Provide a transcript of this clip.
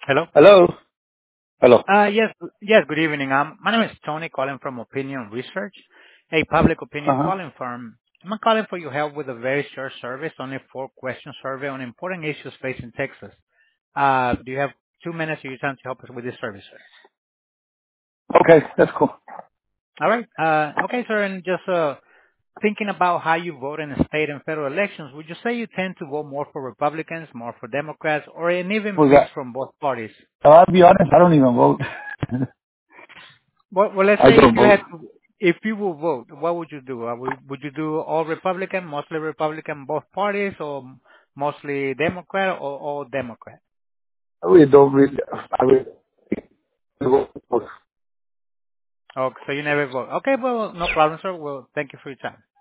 Hello? Hello? Hello. Yes, good evening. My name is Tony, calling from Opinion Research, a public opinion Uh-huh. polling firm. I'm calling for your help with a very short service, only 4-question survey on important issues facing Texas. Do you have 2 minutes of your time to help us with this service, sir? Okay, that's cool. All right. Okay, sir, and just thinking about how you vote in the state and federal elections, would you say you tend to vote more for Republicans, more for Democrats, or an even Who's mix that? from both parties? I'll be honest, I don't even vote. Well, let's I say don't vote. if you will vote, what would you do? Would you do all Republican, mostly Republican, both parties, or mostly Democrat, or all Democrat? I really don't really, I really don't vote. Oh, so you never vote. Okay, well, no problem, sir. Well, thank you for your time.